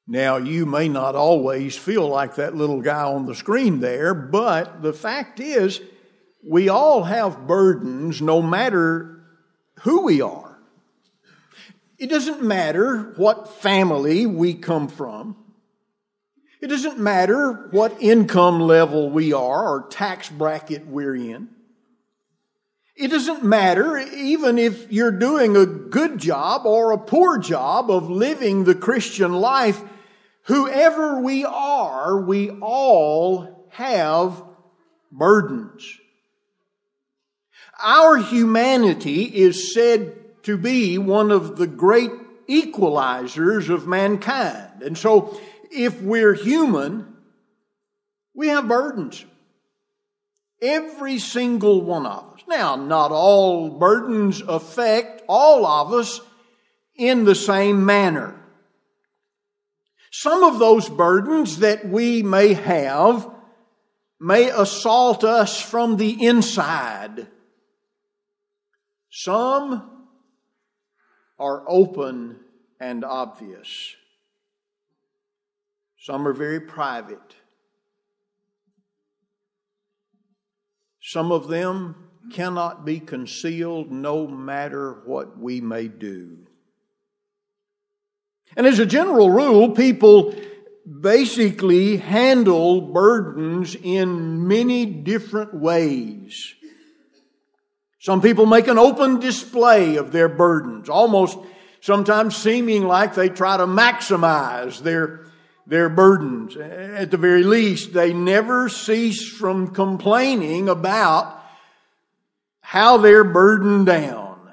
Now, you may not always feel like that little guy on the screen there, but the fact is, we all have burdens no matter who we are. It doesn't matter what family we come from. It doesn't matter what income level we are or tax bracket we're in. It doesn't matter even if you're doing a good job or a poor job of living the Christian life. Whoever we are, we all have burdens. Our humanity is said to be one of the great equalizers of mankind. And so, if we're human, we have burdens. Every single one of us. Now, not all burdens affect all of us in the same manner. Some of those burdens that we may have may assault us from the inside. Some are open and obvious. Some are very private. Some of them cannot be concealed no matter what we may do. And as a general rule, people basically handle burdens in many different ways. Some people make an open display of their burdens, almost sometimes seeming like they try to maximize their burdens. At the very least, they never cease from complaining about how they're burdened down.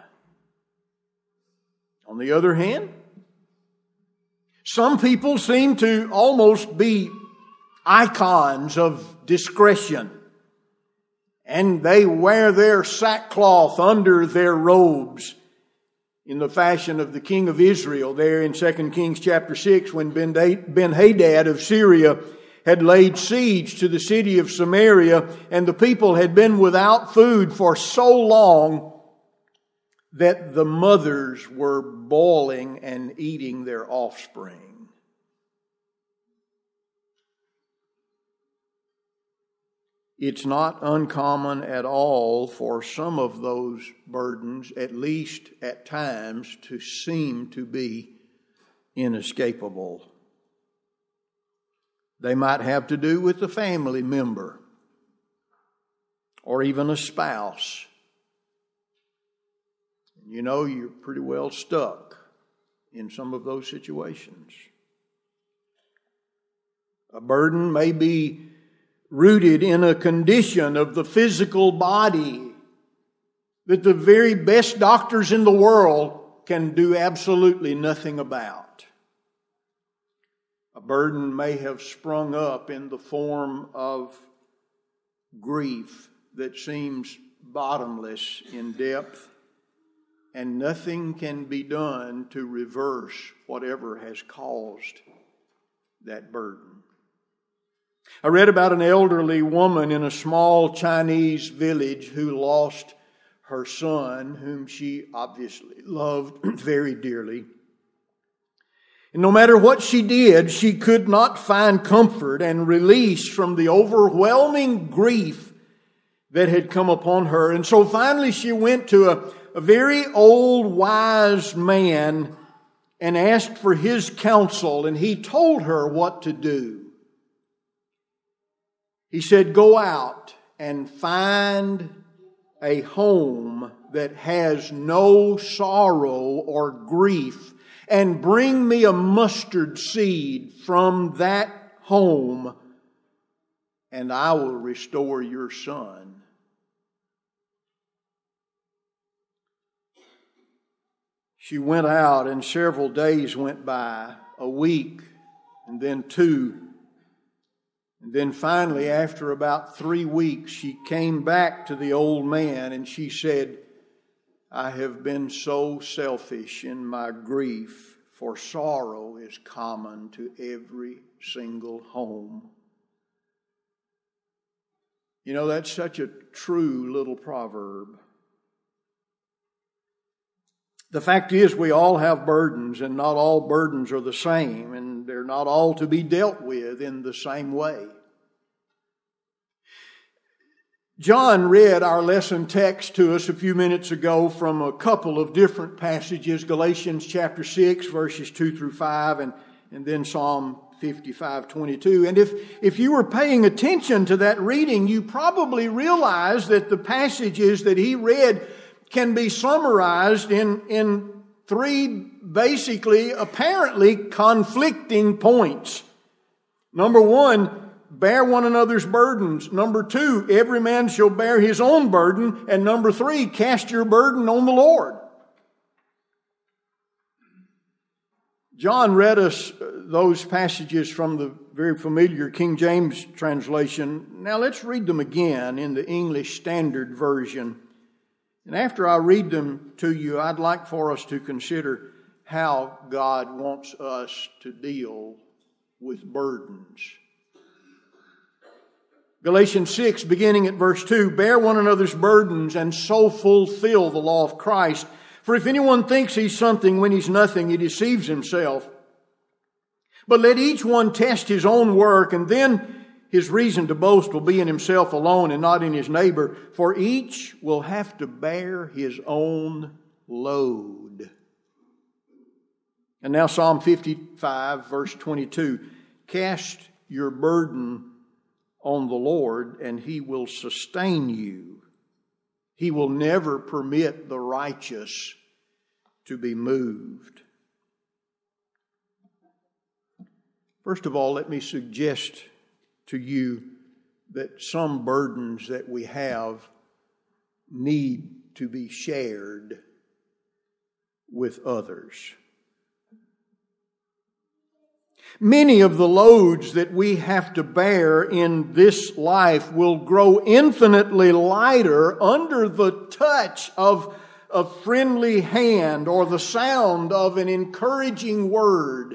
On the other hand, some people seem to almost be icons of discretion, and they wear their sackcloth under their robes in the fashion of the king of Israel there in 2 Kings chapter 6 when Ben-Hadad of Syria had laid siege to the city of Samaria, and the people had been without food for so long that the mothers were boiling and eating their offspring. It's not uncommon at all for some of those burdens, at least at times, to seem to be inescapable. They might have to do with a family member or even a spouse. You know, you're pretty well stuck in some of those situations. A burden may be rooted in a condition of the physical body that the very best doctors in the world can do absolutely nothing about. A burden may have sprung up in the form of grief that seems bottomless in depth, and nothing can be done to reverse whatever has caused that burden. I read about an elderly woman in a small Chinese village who lost her son, whom she obviously loved very dearly. And no matter what she did, she could not find comfort and release from the overwhelming grief that had come upon her. And so finally she went to a very old, wise man and asked for his counsel, and he told her what to do. He said, "Go out and find a home that has no sorrow or grief, and bring me a mustard seed from that home, and I will restore your son." She went out, and several days went by, a week, and then 2. And then finally, after about 3 weeks, she came back to the old man and she said, "I have been so selfish in my grief, for sorrow is common to every single home." You know, that's such a true little proverb. The fact is, we all have burdens, and not all burdens are the same, and they're not all to be dealt with in the same way. John read our lesson text to us a few minutes ago from a couple of different passages, Galatians chapter 6, verses 2 through 5, and then Psalm 55:22. And if you were paying attention to that reading, you probably realize that the passages that he read can be summarized in three basically, apparently conflicting points. Number one, bear one another's burdens. Number two, every man shall bear his own burden. And number three, cast your burden on the Lord. John read us those passages from the very familiar King James translation. Now let's read them again in the English Standard Version. And after I read them to you, I'd like for us to consider how God wants us to deal with burdens. Galatians 6, beginning at verse 2, bear one another's burdens and so fulfill the law of Christ. For if anyone thinks he's something when he's nothing, he deceives himself. But let each one test his own work, and then his reason to boast will be in himself alone and not in his neighbor, for each will have to bear his own load. And now Psalm 55, verse 22, cast your burden on the Lord, and He will sustain you. He will never permit the righteous to be moved. First of all, let me suggest to you that some burdens that we have need to be shared with others. Many of the loads that we have to bear in this life will grow infinitely lighter under the touch of a friendly hand or the sound of an encouraging word.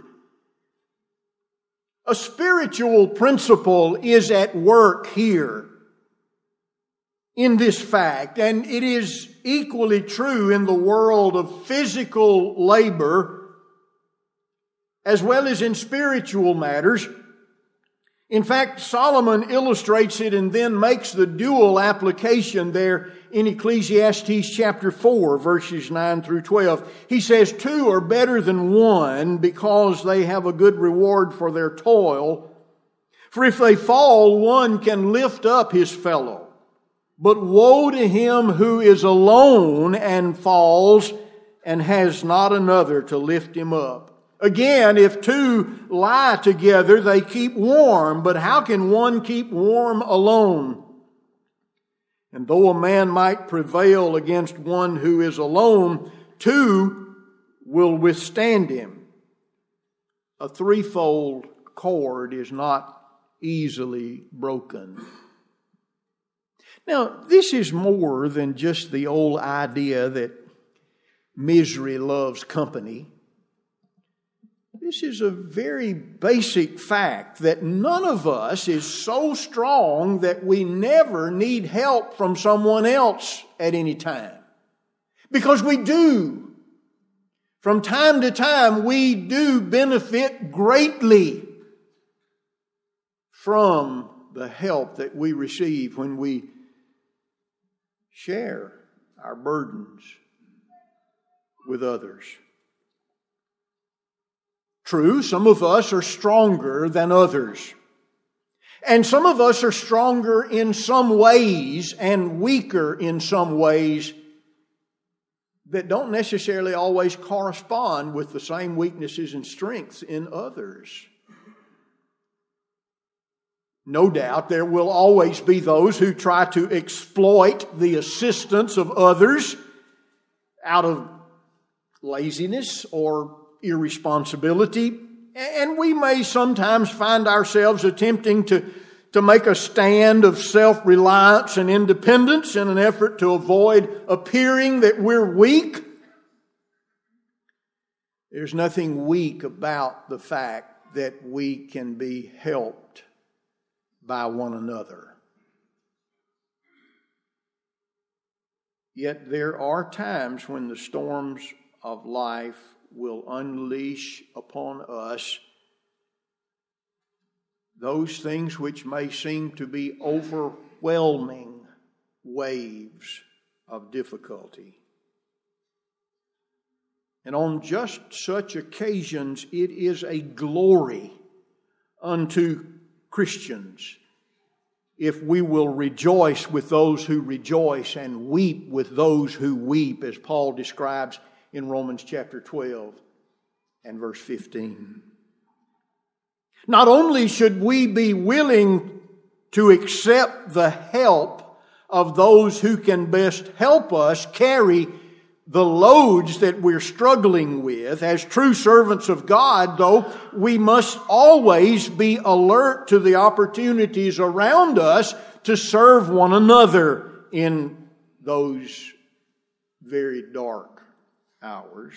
A spiritual principle is at work here in this fact, and it is equally true in the world of physical labor as well as in spiritual matters. In fact, Solomon illustrates it and then makes the dual application there in Ecclesiastes chapter 4, verses 9 through 12. He says, 2 are better than 1 because they have a good reward for their toil. For if they fall, one can lift up his fellow. But woe to him who is alone and falls and has not another to lift him up. Again, if 2 lie together, they keep warm. But how can one keep warm alone? And though a man might prevail against one who is alone, 2 will withstand him. A threefold cord is not easily broken. Now, this is more than just the old idea that misery loves company. This is a very basic fact that none of us is so strong that we never need help from someone else at any time. Because we do. From time to time, we do benefit greatly from the help that we receive when we share our burdens with others. True, some of us are stronger than others. And some of us are stronger in some ways and weaker in some ways that don't necessarily always correspond with the same weaknesses and strengths in others. No doubt there will always be those who try to exploit the assistance of others out of laziness or irresponsibility. And we may sometimes find ourselves attempting to make a stand of self-reliance and independence in an effort to avoid appearing that we're weak. There's nothing weak about the fact that we can be helped by one another. Yet there are times when the storms of life will unleash upon us those things which may seem to be overwhelming waves of difficulty. And on just such occasions, it is a glory unto Christians if we will rejoice with those who rejoice and weep with those who weep, as Paul describes in Romans chapter 12 and verse 15. Not only should we be willing to accept the help of those who can best help us carry the loads that we're struggling with, as true servants of God, though, we must always be alert to the opportunities around us to serve one another in those very dark hours.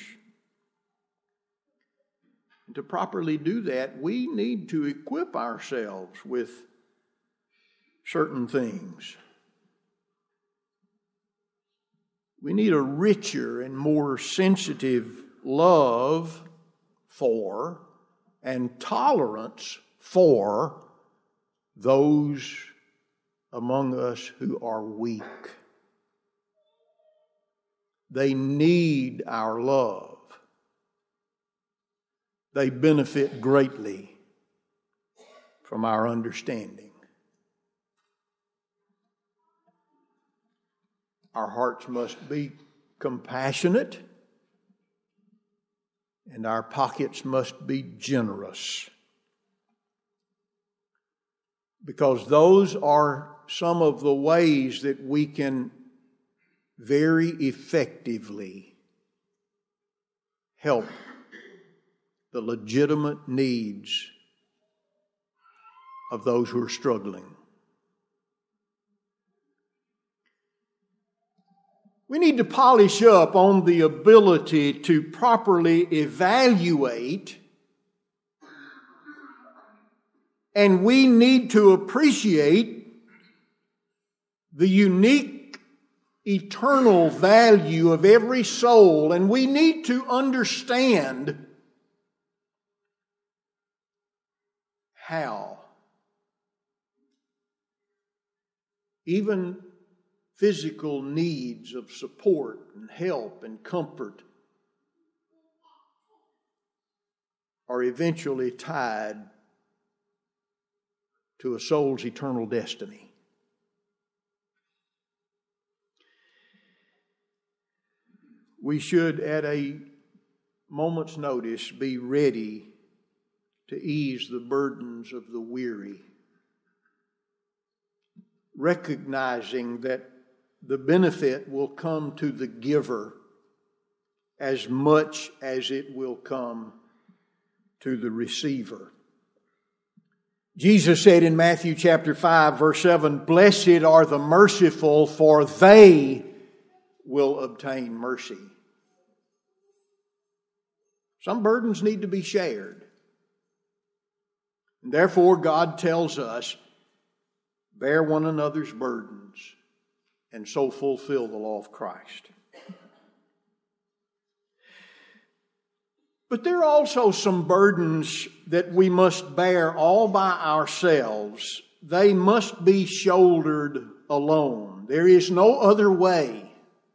And to properly do that, we need to equip ourselves with certain things. We need a richer and more sensitive love for and tolerance for those among us who are weak. They need our love. They benefit greatly from our understanding. Our hearts must be compassionate, and our pockets must be generous. Because those are some of the ways that we can very effectively help the legitimate needs of those who are struggling. We need to polish up on the ability to properly evaluate, and we need to appreciate the unique eternal value of every soul, and we need to understand how even physical needs of support and help and comfort are eventually tied to a soul's eternal destiny. We should, at a moment's notice, be ready to ease the burdens of the weary, recognizing that the benefit will come to the giver as much as it will come to the receiver. Jesus said in Matthew chapter 5, verse 7, "Blessed are the merciful, for they will obtain mercy." Some burdens need to be shared. And therefore, God tells us, bear one another's burdens, and so fulfill the law of Christ. But there are also some burdens that we must bear all by ourselves. They must be shouldered alone. There is no other way.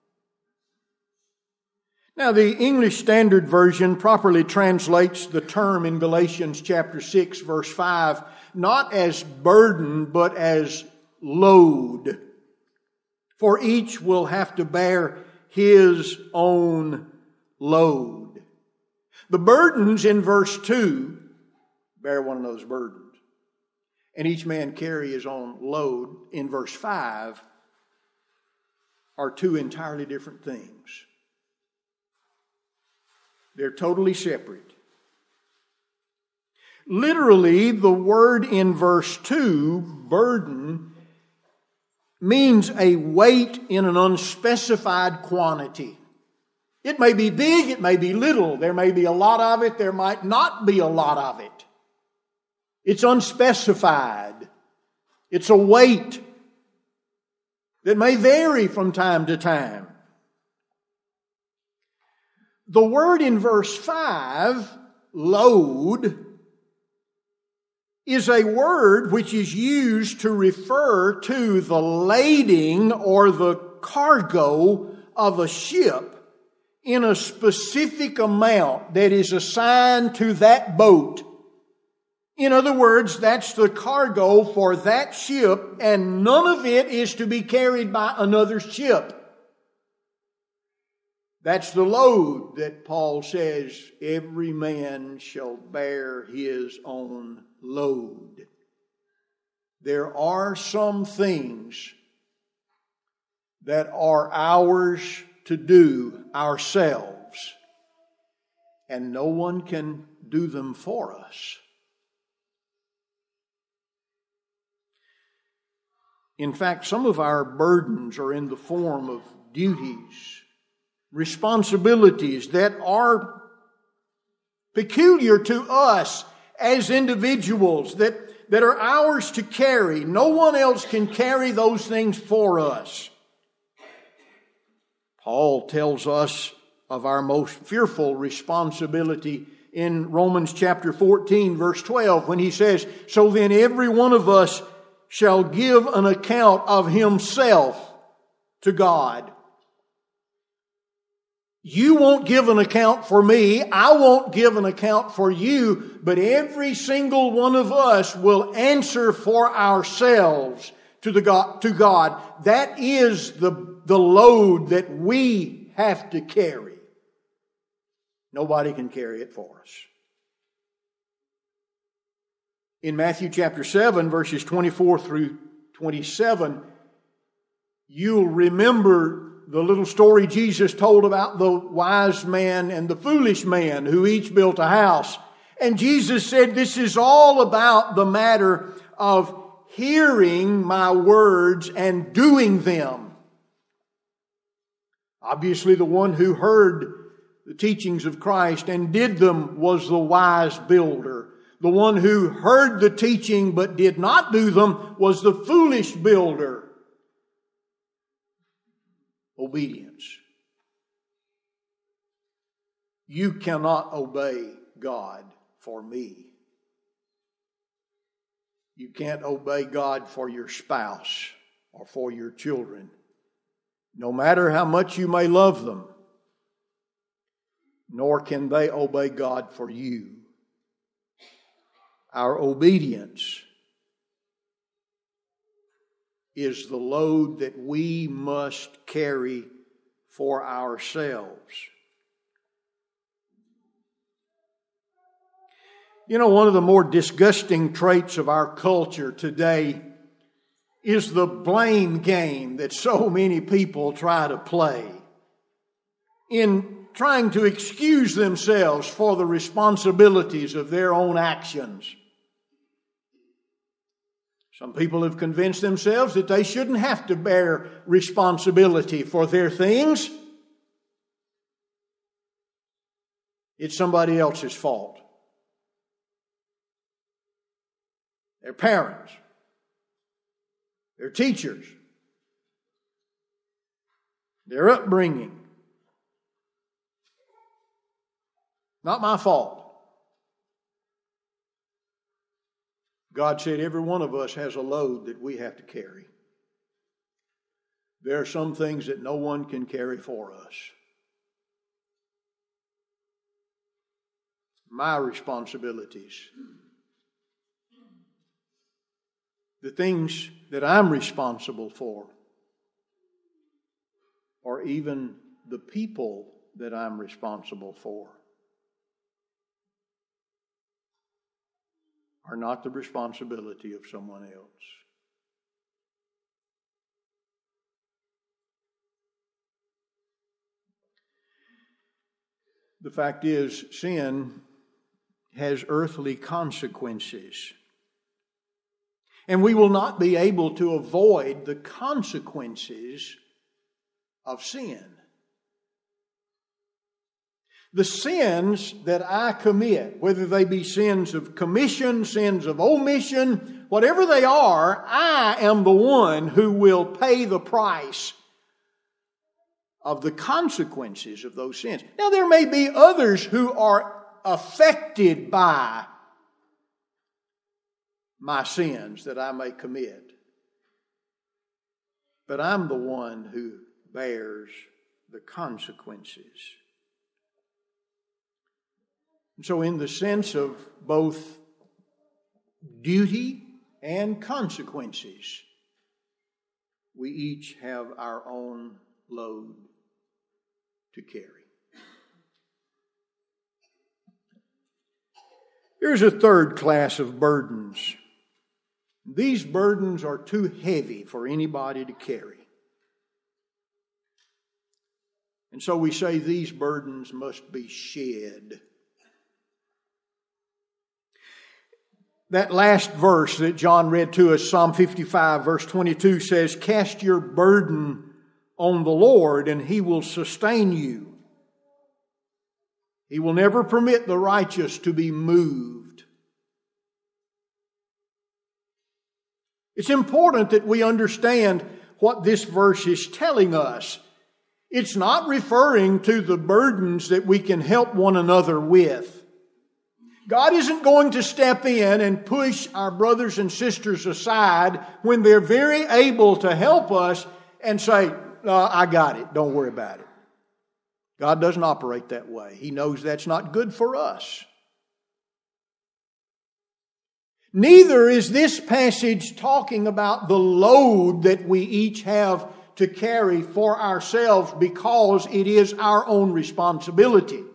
Now, the English Standard Version properly translates the term in Galatians chapter 6, verse 5, not as burden, but as load. For each will have to bear his own load. The burdens in verse 2 bear one of those burdens. And each man carry his own load in verse 5 are two entirely different things. They're totally separate. Literally, the word in verse 2, burden, means a weight in an unspecified quantity. It may be big, it may be little. There may be a lot of it, there might not be a lot of it. It's unspecified. It's a weight that may vary from time to time. The word in verse 5, load, is a word which is used to refer to the lading or the cargo of a ship in a specific amount that is assigned to that boat. In other words, that's the cargo for that ship, and none of it is to be carried by another ship. That's the load that Paul says, every man shall bear his own load. There are some things that are ours to do ourselves, and no one can do them for us. In fact, some of our burdens are in the form of duties, responsibilities that are peculiar to us as individuals, that are ours to carry. No one else can carry those things for us. Paul tells us of our most fearful responsibility in Romans chapter 14, verse 12, when he says, "So then every one of us shall give an account of himself to God." You won't give an account for me. I won't give an account for you. But every single one of us will answer for ourselves to God. That is the load that we have to carry. Nobody can carry it for us. In Matthew chapter 7, verses 24 through 27, you'll remember the little story Jesus told about the wise man and the foolish man who each built a house. And Jesus said, this is all about the matter of hearing my words and doing them. Obviously, the one who heard the teachings of Christ and did them was the wise builder. The one who heard the teaching but did not do them was the foolish builder. Obedience. You cannot obey God for me. You can't obey God for your spouse or for your children, no matter how much you may love them. Nor can they obey God for you. Our obedience is the load that we must carry for ourselves. You know, one of the more disgusting traits of our culture today is the blame game that so many people try to play in trying to excuse themselves for the responsibilities of their own actions. Some people have convinced themselves that they shouldn't have to bear responsibility for their things. It's somebody else's fault. Their parents, their teachers, their upbringing. Not my fault. God said every one of us has a load that we have to carry. There are some things that no one can carry for us. My responsibilities, the things that I'm responsible for, or even the people that I'm responsible for, are not the responsibility of someone else. The fact is, sin has earthly consequences. And we will not be able to avoid the consequences of sin. The sins that I commit, whether they be sins of commission, sins of omission, whatever they are, I am the one who will pay the price of the consequences of those sins. Now, there may be others who are affected by my sins that I may commit. But I'm the one who bears the consequences. And so in the sense of both duty and consequences, we each have our own load to carry. Here's a third class of burdens. These burdens are too heavy for anybody to carry. And so we say these burdens must be shed. That last verse that John read to us, Psalm 55, verse 22, says, "Cast your burden on the Lord, and He will sustain you. He will never permit the righteous to be moved." It's important that we understand what this verse is telling us. It's not referring to the burdens that we can help one another with. God isn't going to step in and push our brothers and sisters aside when they're very able to help us and say, "No, I got it. Don't worry about it." God doesn't operate that way. He knows that's not good for us. Neither is this passage talking about the load that we each have to carry for ourselves because it is our own responsibility.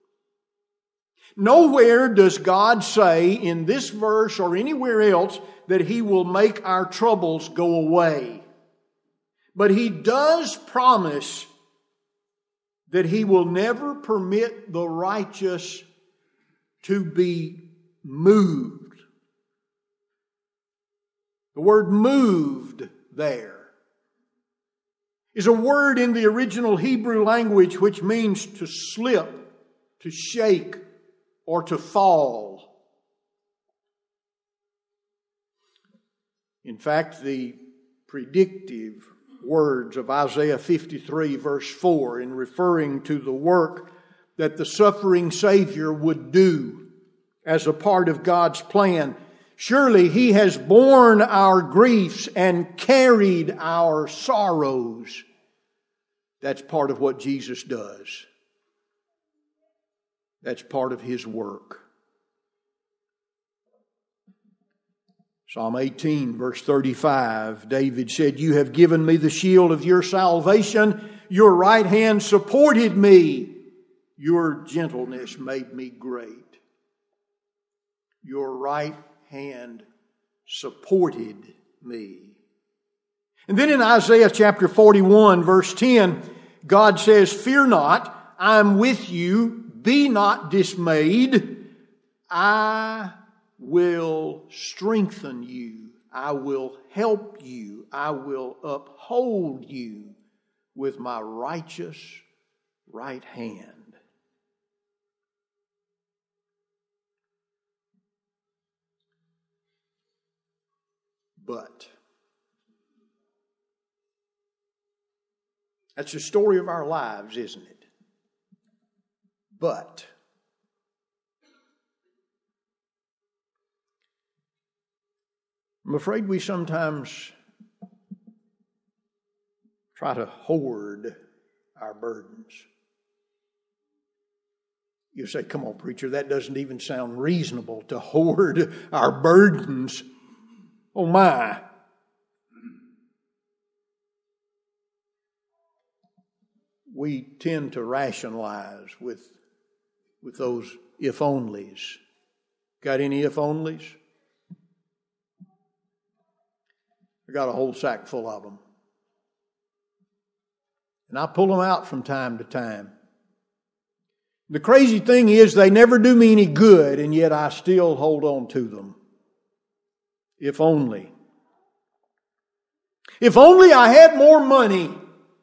Nowhere does God say in this verse or anywhere else that He will make our troubles go away. But He does promise that He will never permit the righteous to be moved. The word "moved" there is a word in the original Hebrew language which means to slip, to shake, or to fall. In fact, the predictive words of Isaiah 53 verse 4 in referring to the work that the suffering Savior would do as a part of God's plan. "Surely He has borne our griefs and carried our sorrows." That's part of what Jesus does. That's part of His work. Psalm 18, verse 35, David said, "You have given me the shield of your salvation. Your right hand supported me. Your gentleness made me great." Your right hand supported me. And then in Isaiah chapter 41, verse 10, God says, "Fear not, I am with you. Be not dismayed. I will strengthen you. I will help you. I will uphold you with my righteous right hand." But that's the story of our lives, isn't it? But I'm afraid we sometimes try to hoard our burdens. You say, "Come on, preacher, that doesn't even sound reasonable to hoard our burdens." Oh my. We tend to rationalize with those if-onlys. Got any if-onlys? I got a whole sack full of them. And I pull them out from time to time. The crazy thing is they never do me any good, and yet I still hold on to them. If only. If only I had more money.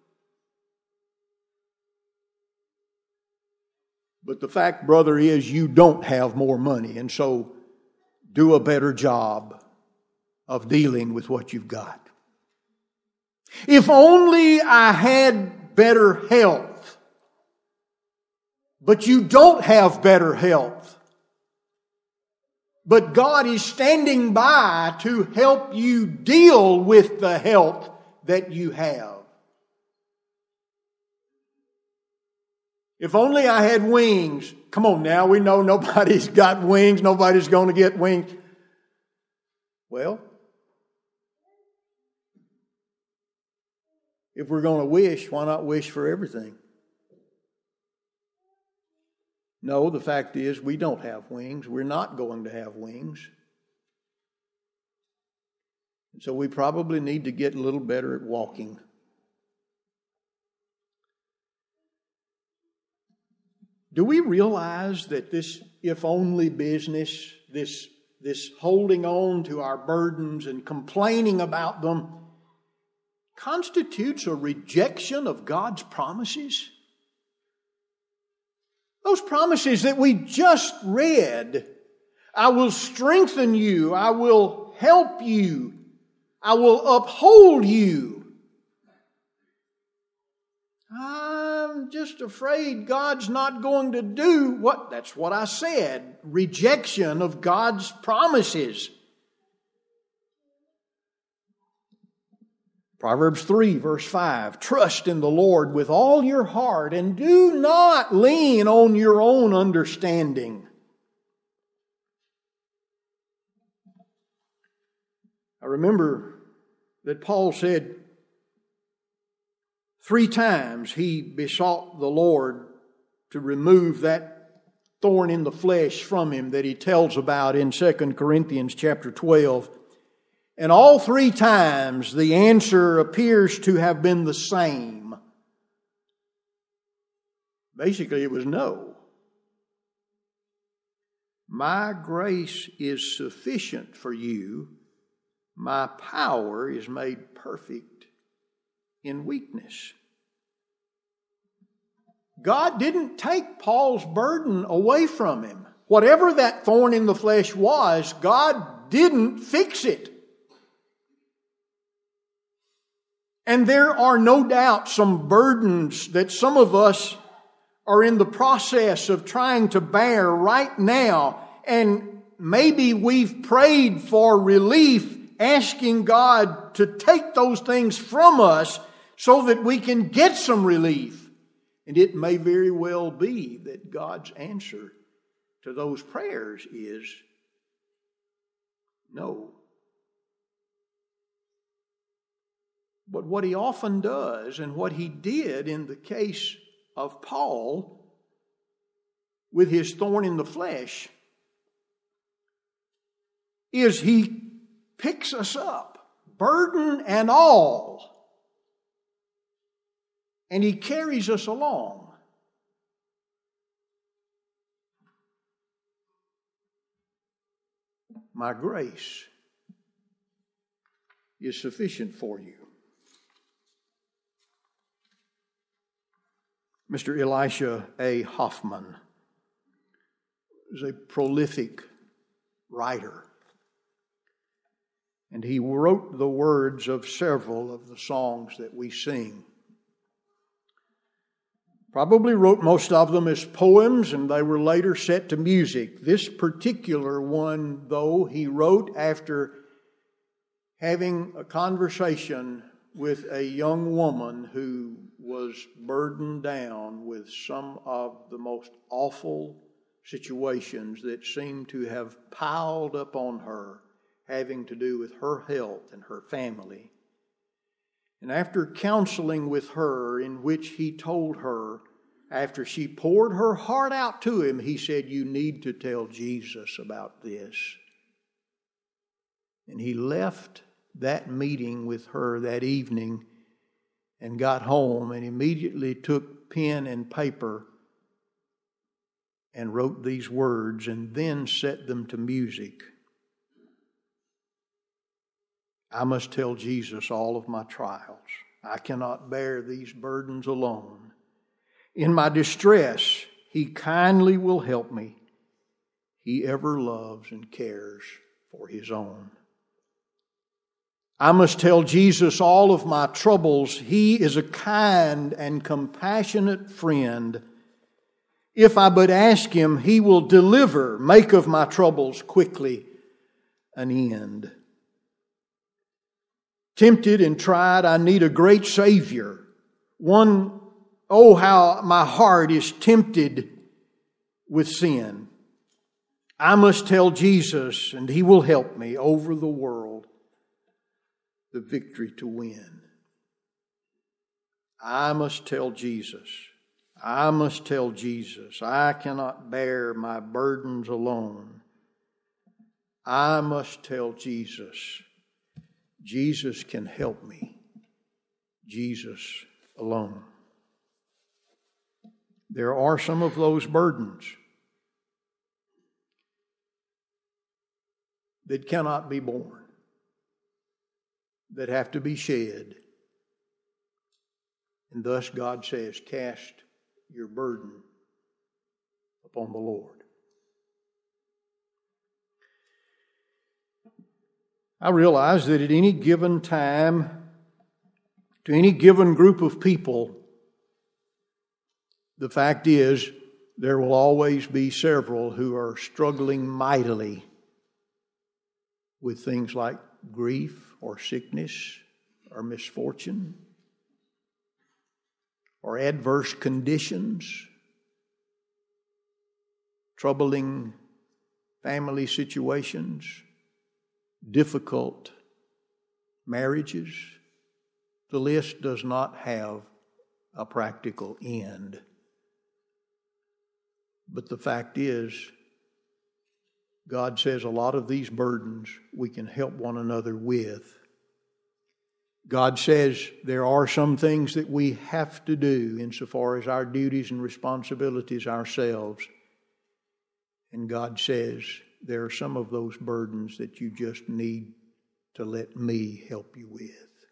But the fact, brother, is you don't have more money, and so do a better job of dealing with what you've got. If only I had better health, but you don't have better health. But God is standing by to help you deal with the health that you have. If only I had wings. Come on now, we know nobody's got wings. Nobody's going to get wings. Well, if we're going to wish, why not wish for everything? No, the fact is we don't have wings. We're not going to have wings. So we probably need to get a little better at walking. Do we realize that this if only business, this holding on to our burdens and complaining about them, constitutes a rejection of God's promises? Those promises that we just read. I will strengthen you. I will help you. I will uphold you. I'm just afraid God's not going to do what? That's what I said. Rejection of God's promises. Proverbs 3 verse 5. Trust in the Lord with all your heart and do not lean on your own understanding. I remember that Paul said 3 times he besought the Lord to remove that thorn in the flesh from him that he tells about in 2 Corinthians chapter 12. And all 3 times the answer appears to have been the same. Basically it was no. My grace is sufficient for you. My power is made perfect in weakness. God didn't take Paul's burden away from him. Whatever that thorn in the flesh was, God didn't fix it. And there are no doubt some burdens that some of us are in the process of trying to bear right now. And maybe we've prayed for relief, asking God to take those things from us so that we can get some relief. And it may very well be that God's answer to those prayers is no. But what he often does, and what he did in the case of Paul with his thorn in the flesh, is he picks us up, burden and all, and he carries us along. My grace is sufficient for you. Mr. Elisha A. Hoffman is a prolific writer, and he wrote the words of several of the songs that we sing. Probably wrote most of them as poems, and they were later set to music. This particular one, though, he wrote after having a conversation with a young woman who was burdened down with some of the most awful situations that seemed to have piled up on her, having to do with her health and her family. And after counseling with her, in which he told her, after she poured her heart out to him, he said, "You need to tell Jesus about this." And he left that meeting with her that evening and got home and immediately took pen and paper and wrote these words and then set them to music. I must tell Jesus all of my trials. I cannot bear these burdens alone. In my distress, He kindly will help me. He ever loves and cares for His own. I must tell Jesus all of my troubles. He is a kind and compassionate friend. If I but ask Him, He will deliver, make of my troubles quickly an end. Tempted and tried, I need a great Savior. One, oh, how my heart is tempted with sin. I must tell Jesus, and He will help me over the world the victory to win. I must tell Jesus. I must tell Jesus. I cannot bear my burdens alone. I must tell Jesus. Jesus can help me. Jesus alone. There are some of those burdens that cannot be borne, that have to be shed. And thus God says, cast your burden upon the Lord. I realize that at any given time, to any given group of people, the fact is there will always be several who are struggling mightily with things like grief or sickness or misfortune or adverse conditions, troubling family situations, difficult marriages. The list does not have a practical end. But the fact is, God says a lot of these burdens we can help one another with. God says there are some things that we have to do insofar as our duties and responsibilities ourselves. And God says there are some of those burdens that you just need to let me help you with.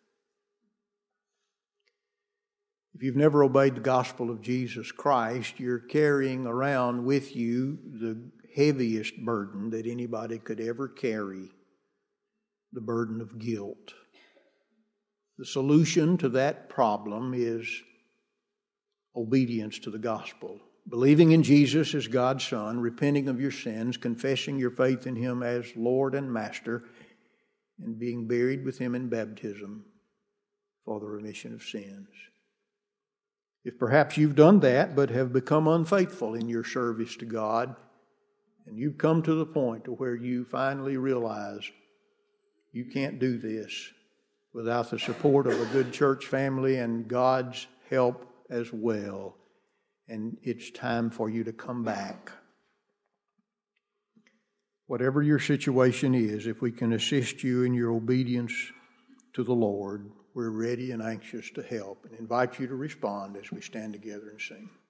If you've never obeyed the gospel of Jesus Christ, you're carrying around with you the heaviest burden that anybody could ever carry, the burden of guilt. The solution to that problem is obedience to the gospel. Believing in Jesus as God's Son, repenting of your sins, confessing your faith in Him as Lord and Master, and being buried with Him in baptism for the remission of sins. If perhaps you've done that but have become unfaithful in your service to God, and you've come to the point to where you finally realize you can't do this without the support of a good church family and God's help as well, and it's time for you to come back. Whatever your situation is, if we can assist you in your obedience to the Lord, we're ready and anxious to help and invite you to respond as we stand together and sing.